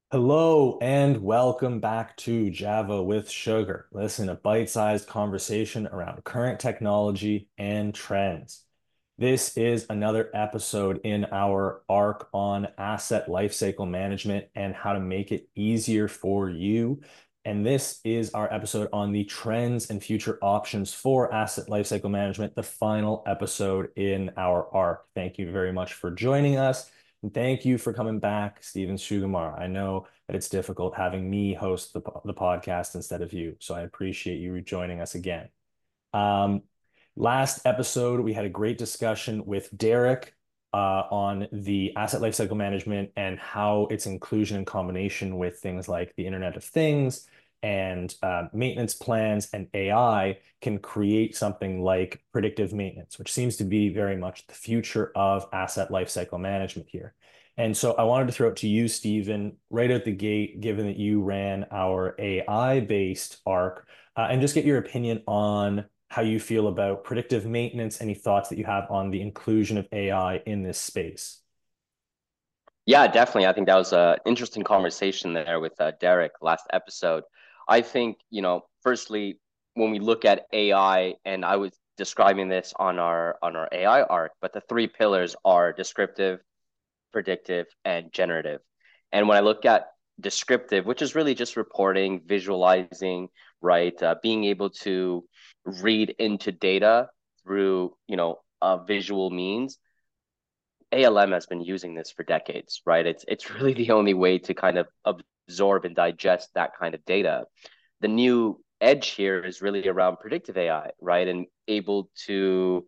Hello and welcome back to Java with Sugar. Listen, a bite-sized conversation around current technology and trends. This is another episode in our arc on asset lifecycle management and how to make it easier for you. And this is our episode on the trends and future options for asset lifecycle management, the final episode in our arc. Thank you very much for joining us. And thank you for coming back, Steven Sugamar. I know that it's difficult having me host the podcast instead of you, so I appreciate you joining us again. Um, Last episode, we had a great discussion with Derek on the asset lifecycle management and how its inclusion in combination with things like the Internet of Things and maintenance plans and AI can create something like predictive maintenance, which seems to be very much the future of asset lifecycle management here. And so I wanted to throw it to you, Stephen, right out the gate, given that you ran our AI-based ARC, and just get your opinion on how you feel about predictive maintenance, any thoughts that you have on the inclusion of AI in this space. Yeah, definitely. I think that was an interesting conversation there with Derek last episode. I think, firstly, when we look at AI, and I was describing this on our AI arc, but the three pillars are descriptive, predictive, and generative. And when I look at descriptive, which is really just reporting, visualizing, right, being able to read into data through, visual means. ALM has been using this for decades, right? It's really the only way to kind of absorb and digest that kind of data. The new edge here is really around predictive AI, right? And able to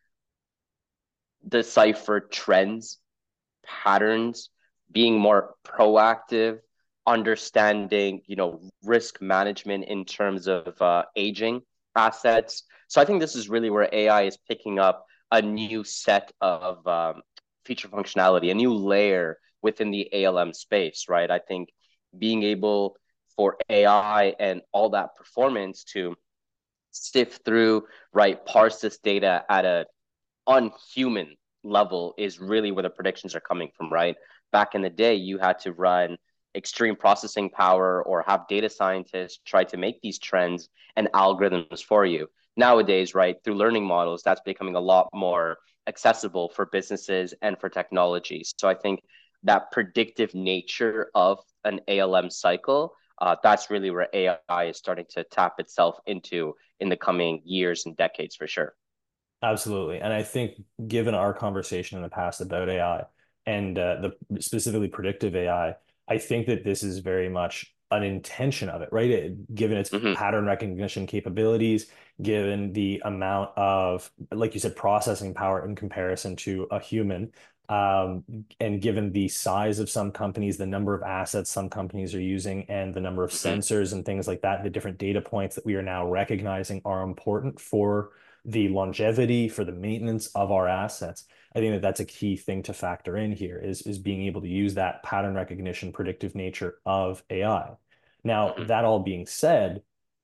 decipher trends, patterns, being more proactive, understanding, risk management in terms of aging assets. So I think this is really where AI is picking up a new set of feature functionality, a new layer within the ALM space, right? I think being able for AI and all that performance to sift through, right, parse this data at a unhuman level is really where the predictions are coming from, right? Back in the day, you had to run extreme processing power or have data scientists try to make these trends and algorithms for you. Nowadays, right, through learning models, that's becoming a lot more accessible for businesses and for technology. So I think that predictive nature of an ALM cycle, that's really where AI is starting to tap itself into in the coming years and decades for sure. Absolutely. And I think given our conversation in the past about AI and the specifically predictive I think that this is very much an intention of it, right? Given its Mm-hmm. pattern recognition capabilities, given the amount of, like you said, processing power in comparison to a human, um, and given the size of some companies, the number of assets some companies are using, and the number of Mm-hmm. sensors and things like that, the different data points that we are now recognizing are important for the longevity, for the maintenance of our assets. I think that that's a key thing to factor in here is being able to use that pattern recognition predictive nature of AI. Now, Mm-hmm. that all being said,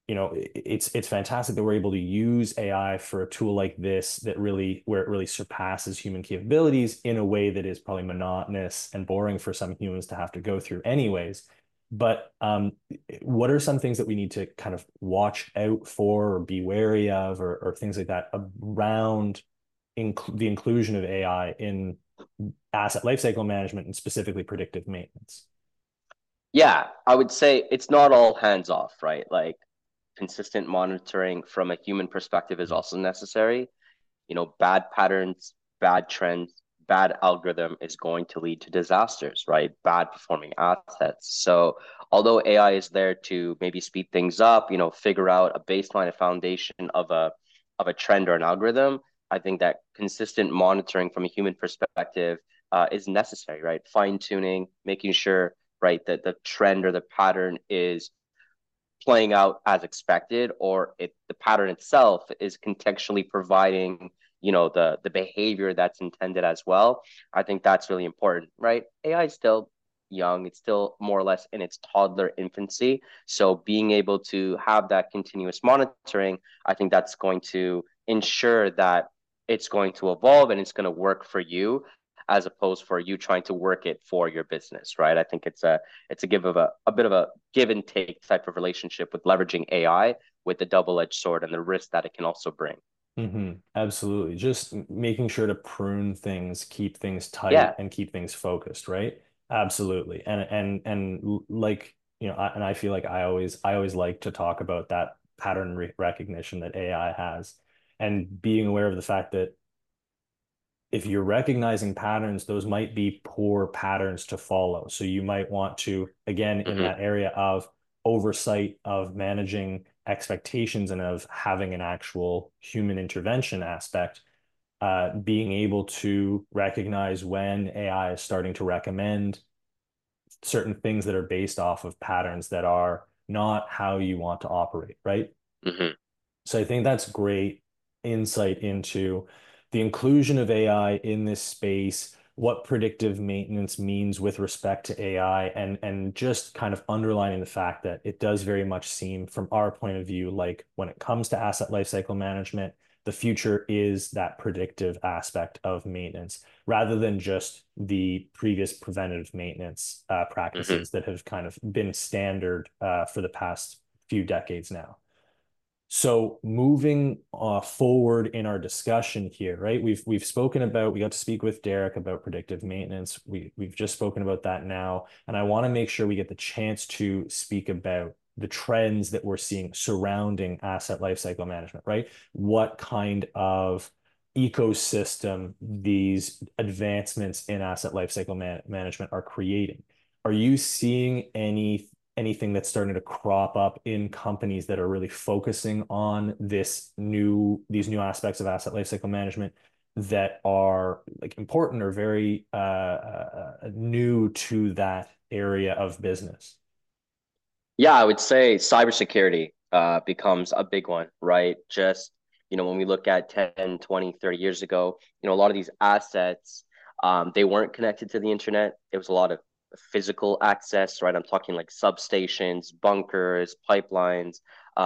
it's fantastic that we're able to use AI for a tool like this that really where it really surpasses human capabilities in a way that is probably monotonous and boring for some humans to have to go through anyways. But what are some things that we need to kind of watch out for or be wary of or things like that around the inclusion of AI in asset lifecycle management and specifically predictive maintenance? Yeah, I would say it's not all hands off, right? Like consistent monitoring from a human perspective is also necessary. Bad patterns, bad trends, bad algorithm is going to lead to disasters, right? Bad performing assets. So, although AI is there to maybe speed things up, figure out a baseline, a foundation of a trend or an algorithm, I think that consistent monitoring from a human perspective is necessary, right? Fine tuning, making sure, right, that the trend or the pattern is playing out as expected, or the pattern itself is contextually providing the behavior that's intended as well. I think that's really important, right? AI is still young, it's still more or less in its toddler infancy, so being able to have that continuous monitoring, I think that's going to ensure that it's going to evolve and it's going to work for you as opposed for you trying to work it for your business, right? I think it's a give of a bit of a give and take type of relationship with leveraging AI with the double-edged sword and the risk that it can also bring. Absolutely. Just making sure to prune things, keep things tight, Yeah. and keep things focused, right? Absolutely. Like, and I feel like I always like to talk about that pattern re recognition that AI has, and being aware of the fact that if you're recognizing patterns, those might be poor patterns to follow. So you might want to, again, in Hmm. that area of oversight of managing expectations and of having an actual human intervention aspect, being able to recognize when AI is starting to recommend certain things that are based off of patterns that are not how you want to operate, right? Hmm. So I think that's great insight into the inclusion of AI in this space, what predictive maintenance means with respect to AI, and just kind of underlining the fact that it does very much seem, from our point of view, like when it comes to asset lifecycle management, the future is that predictive aspect of maintenance rather than just the previous preventative maintenance Hmm. practices that have kind of been standard for the past few decades now. So moving forward in our discussion here, right? We've spoken about, we got to speak with Derek about predictive maintenance. We've just spoken about that now, and I want to make sure we get the chance to speak about the trends that we're seeing surrounding asset lifecycle management, right? What kind of ecosystem these advancements in asset lifecycle management are creating. Are you seeing anything that's starting to crop up in companies that are really focusing on these new aspects of asset lifecycle management that are like important or very new to that area of business? Yeah, I would say cybersecurity becomes a big one, right? Just, when we look at 10, 20, 30 years ago, a lot of these assets, they weren't connected to the internet. It was a lot of physical access, right? I'm talking like substations, bunkers, pipelines,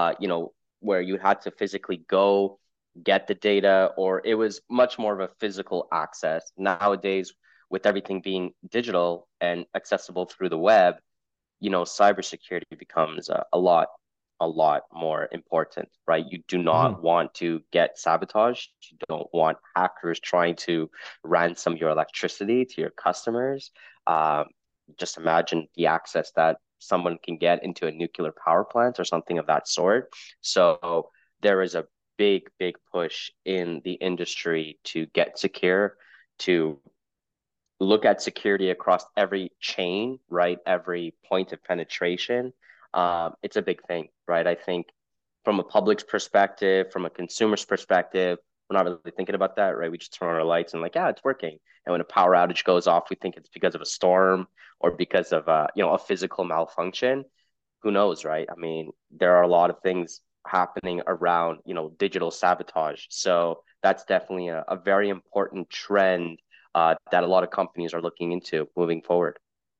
where you had to physically go get the data, or it was much more of a physical access. Nowadays, with everything being digital and accessible through the web, cybersecurity becomes a lot more important, right? You do Mhm. not want to get sabotaged. You don't want hackers trying to ransom your electricity to your customers. Um, just imagine the access that someone can get into a nuclear power plant or something of that sort. So there is a big, big push in the industry to get secure, to look at security across every chain, right? Every point of penetration. It's a big thing, right? I think from a public's perspective, from a consumer's perspective, we're not really thinking about that, right? We just turn on our lights and like, yeah, it's working. And when a power outage goes off, we think it's because of a storm or because of a physical malfunction. Who knows, right? I mean, there are a lot of things happening around, digital sabotage. So that's definitely a very important trend that a lot of companies are looking into moving forward.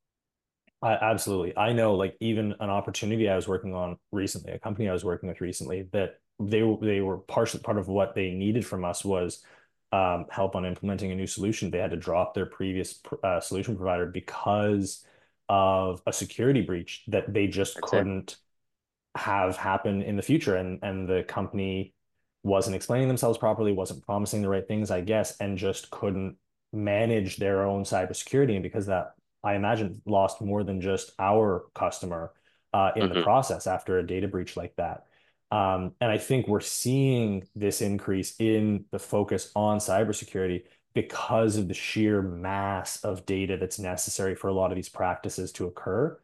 Absolutely. I know, like even an opportunity I was working on recently, a company I was working with recently, that they were partially part of what they needed from us was help on implementing a new solution. They had to drop their previous solution provider because of a security breach that they just That's it. couldn't have happen in the future, and the company wasn't explaining themselves properly, wasn't promising the right things, I guess, and just couldn't manage their own cybersecurity. And because that, I imagine, lost more than just our customer in the Hmm. process after a data breach like that. And I think we're seeing this increase in the focus on cybersecurity because of the sheer mass of data that's necessary for a lot of these practices to occur.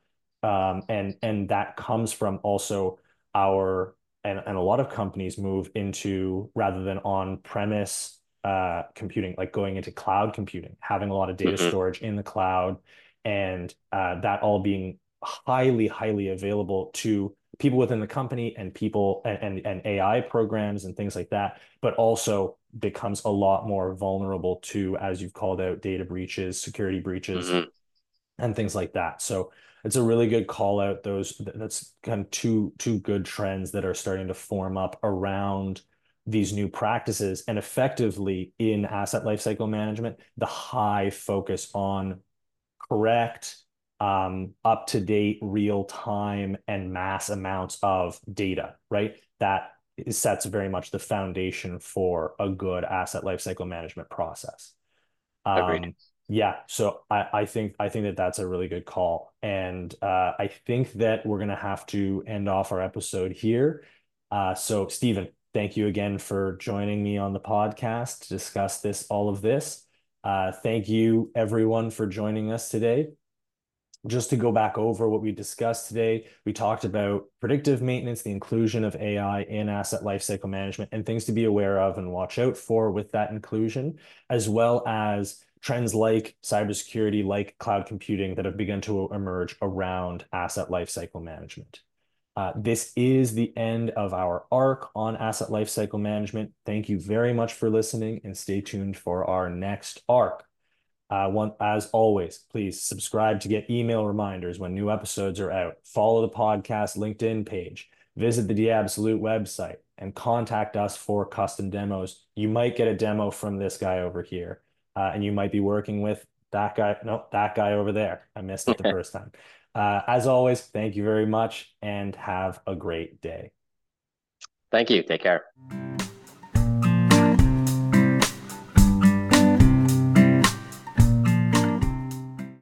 And that comes from also our and a lot of companies move into, rather than on-premise computing, like going into cloud computing, having a lot of data Hmm. storage in the cloud, and that all being highly, highly available to people within the company and people and AI programs and things like that, but also becomes a lot more vulnerable to, as you've called out, data breaches, security breaches, Hmm. and things like that. So it's a really good call out. That's kind of two good trends that are starting to form up around these new practices, and effectively in asset lifecycle management, the high focus on correct, up to date, real time, and mass amounts of data, right? That sets very much the foundation for a good asset lifecycle management process. Agreed. Yeah, so I think that that's a really good call, and I think that we're gonna have to end off our episode here. So Stephen, thank you again for joining me on the podcast to discuss all of this. Thank you everyone for joining us today. Just to go back over what we discussed today, we talked about predictive maintenance, the inclusion of AI in asset lifecycle management, and things to be aware of and watch out for with that inclusion, as well as trends like cybersecurity, like cloud computing that have begun to emerge around asset lifecycle management. This is the end of our arc on asset lifecycle management. Thank you very much for listening, and stay tuned for our next arc. As always, please subscribe to get email reminders when new episodes are out. Follow the podcast LinkedIn page. Visit the D'Absolute website and contact us for custom demos. You might get a demo from this guy over here, and you might be working with that guy. No, that guy over there. I missed it the first time. As always, thank you very much and have a great day. Thank you. Take care.